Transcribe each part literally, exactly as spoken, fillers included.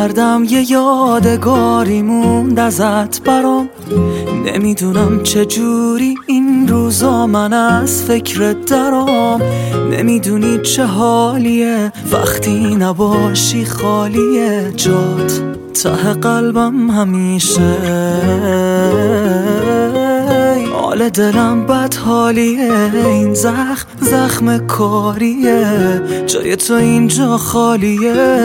کردم یه یادگاری موند ازت برام. نمیدونم چجوری این روزا من از فکرت درام. نمیدونی چه حالیه وقتی نباشی خالیه جات ته قلبم همیشه. حال دلم بد حالیه، این زخم زخم کاریه، جای تو اینجا خالیه.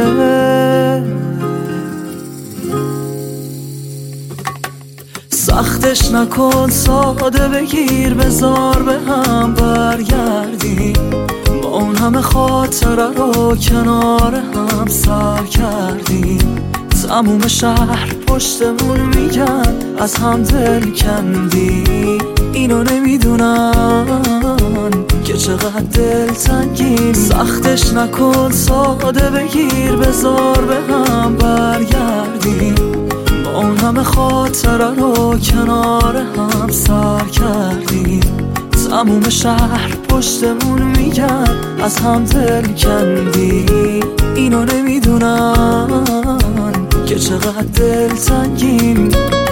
سختش نکن ساده بگیر بذار به هم برگردیم. ما اون همه خاطره رو کنار هم سر کردیم. تموم شهر پشتمون میگن از هم دل کندی. اینو نمیدونن که چقدر دل تنگیم. سختش نکن ساده بگیر بذار به هم برگردیم. ما اون همه خاطره رو کنار هم سر کردیم. تموم شهر پشتمون میگن از هم دل کندی. اینو نمیدونن که چقدر دل تنگیم.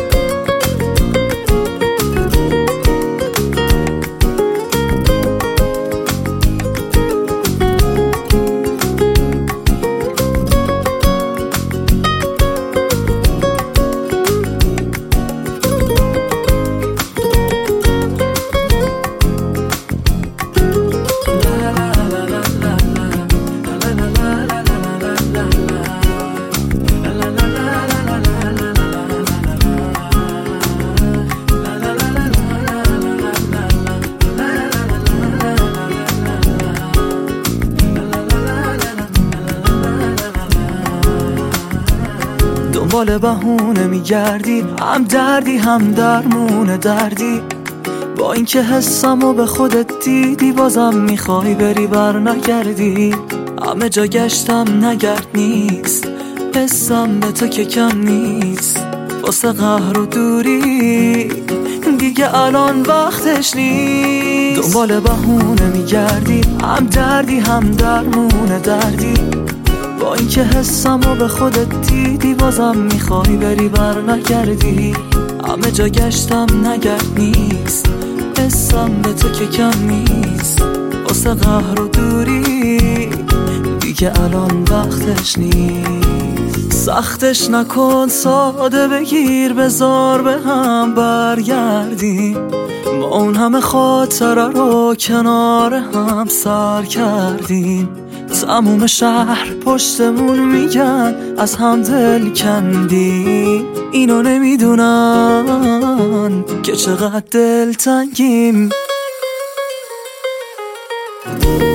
دنبال بهونه میگردی، هم دردی هم درمون دردی. با اینکه حسمو به خودت دیدی بازم میخوای بری بر نگردی. همه جا گشتم نگرد نیست، حسم به تو که کم نیست. واسه قهر و دوری دیگه الان وقتش نیست. دنبال بهونه میگردی، هم دردی هم درمون دردی. با اینکه حسمو به خودت دیدی بازم میخوای بری بر نگردی. همه جا گشتم نگرد نیست، حسم به تو که کم نیست. واسه قهر و دوری دیگه الان وقتش نیست. سختش نکن ساده بگیر بذار به هم برگردیم. ما اون همه خاطره رو کنار هم سر کردیم. تموم شهر پشتمون میگن از هم دل کندی. اینو نمیدونن که چقدر دل تنگیم.